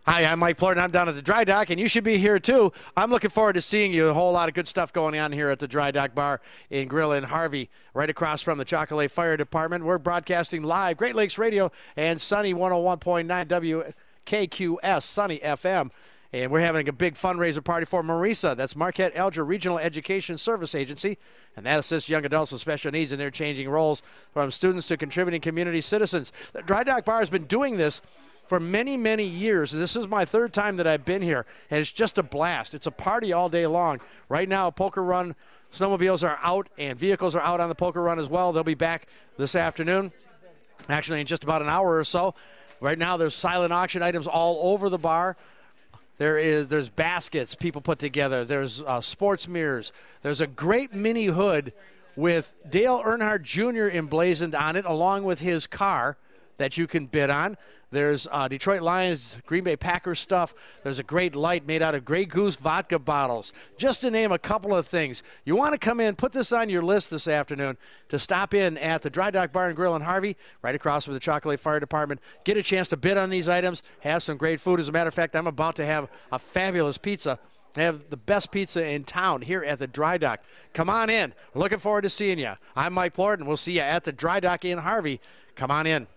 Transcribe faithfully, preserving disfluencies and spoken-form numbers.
Hi, I'm Mike Plorton. I'm down at the Dry Dock, and you should be here too. I'm looking forward to seeing you. A whole lot of good stuff going on here at the Dry Dock Bar and Grill in Harvey, right across from the Chocolate Fire Department. We're broadcasting live, Great Lakes Radio and Sunny one oh one point nine W K Q S, Sunny F M. And we're having a big fundraiser party for Marisa. That's Marquette Alger Regional Education Service Agency. And that assists young adults with special needs in their changing roles from students to contributing community citizens. The Dry Dock Bar has been doing this for many, many years. This is my third time that I've been here, and it's just a blast. It's a party all day long. Right now, Poker Run snowmobiles are out, and vehicles are out on the Poker Run as well. They'll be back this afternoon, actually in just about an hour or so. Right now, there's silent auction items all over the bar. There is, there's baskets people put together. There's uh, sports mirrors. There's a great mini hood with Dale Earnhardt Junior emblazoned on it, along with his car that you can bid on. There's uh, Detroit Lions, Green Bay Packers stuff. There's a great light made out of Grey Goose vodka bottles, just to name a couple of things. You want to come in, put this on your list this afternoon to stop in at the Dry Dock Bar and Grill in Harvey, right across from the Chocolate Fire Department. Get a chance to bid on these items, have some great food. As a matter of fact, I'm about to have a fabulous pizza. They have the best pizza in town here at the Dry Dock. Come on in. Looking forward to seeing you. I'm Mike Plorton. We'll see you at the Dry Dock in Harvey. Come on in.